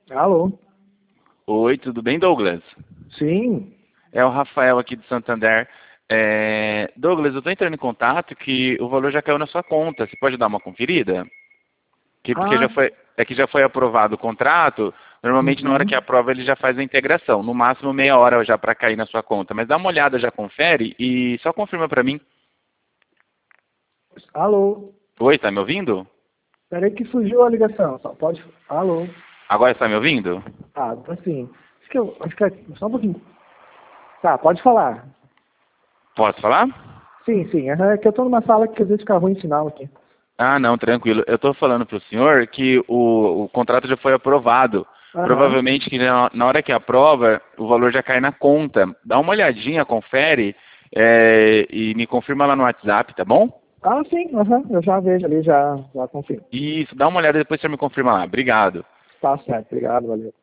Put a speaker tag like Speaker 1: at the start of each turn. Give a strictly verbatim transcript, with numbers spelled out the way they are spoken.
Speaker 1: Alô?
Speaker 2: Oi, tudo bem, Douglas?
Speaker 1: Sim.
Speaker 2: É o Rafael aqui de Santander. É, Douglas, eu estou entrando em contato que o valor já caiu na sua conta. Você pode dar uma conferida? Que, porque já
Speaker 1: Ah,
Speaker 2: foi, é que já foi aprovado o contrato. Normalmente, na hora que
Speaker 1: uhum.
Speaker 2: aprova, ele já faz a integração. No máximo, meia hora já para cair na sua conta. Mas dá uma olhada, já confere e só confirma para mim.
Speaker 1: Alô?
Speaker 2: Oi, tá me ouvindo?
Speaker 1: Peraí que fugiu a ligação. Só pode... Alô?
Speaker 2: Agora está me ouvindo?
Speaker 1: Ah, tá sim. Acho que eu... Acho que é... Só um pouquinho. Tá, pode falar.
Speaker 2: Posso falar?
Speaker 1: Sim, sim. aham, É que eu tô numa sala que às vezes fica ruim o sinal aqui.
Speaker 2: Ah, não, tranquilo. Eu estou falando para o senhor que o, o contrato já foi aprovado.
Speaker 1: Aham.
Speaker 2: Provavelmente que na, na hora que aprova, o valor já cai na conta. Dá uma olhadinha, confere é, e me confirma lá no WhatsApp, tá bom?
Speaker 1: Ah, sim. Aham. Eu já vejo ali, já, já confio.
Speaker 2: Isso, dá uma olhada e depois você me confirma lá. Obrigado.
Speaker 1: Tá certo. Obrigado, valeu.